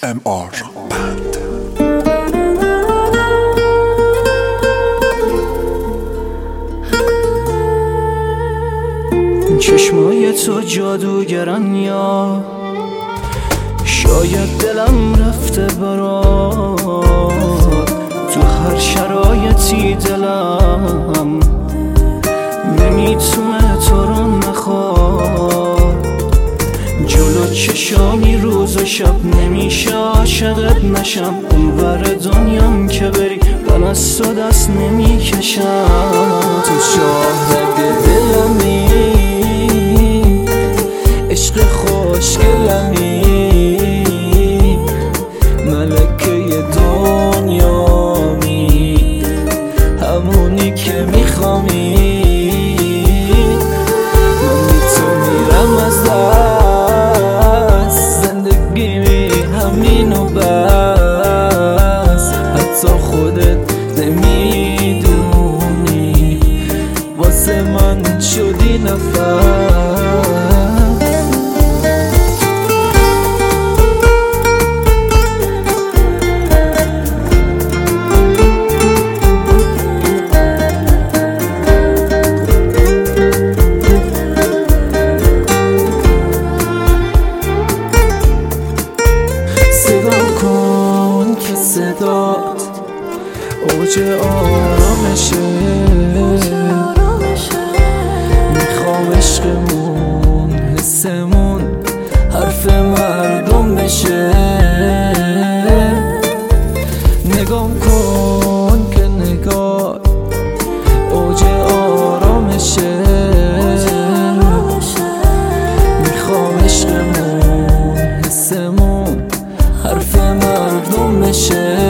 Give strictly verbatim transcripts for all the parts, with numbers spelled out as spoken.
ام آر بند. چشمای تو جادوگرن یا شاید دلم رفته برات، تو هر شرایطی دلم نمیتونه تو رو نخواد. جلو چشامی روز و شب نمیشه عاشقت نشم، اونور دنیام که بری من از تو دست نمیکشم. تو شاهد دلمی، عشق خوشگلمی، ملکه دنیامی، همونی که میخوامی. من بی تو میرم از دست، زندگی همین و بس، حتی خودت نمیدونی واسه من شدی نفس. صدات اوج آرامشه، میخوام عشقمون حسمون حرف مردم بشه. نگام کن که نگاه اوج آرامشه، میخوام عشقمون حسمون حرف مردم بشه.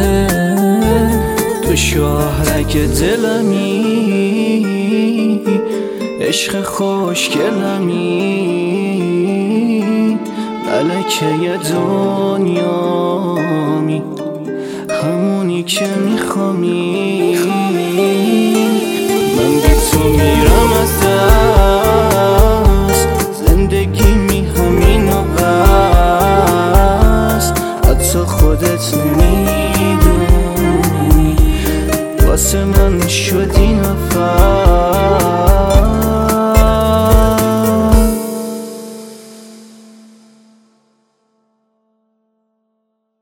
تو شاهرک دلمی، عشق خوشگلمی، ملکه دنیامی، همونی که میخوامی. من بی تو میرم از دست، زندگی می همین و بس، حتی خودت نمیدونی واسه من شدی نفس.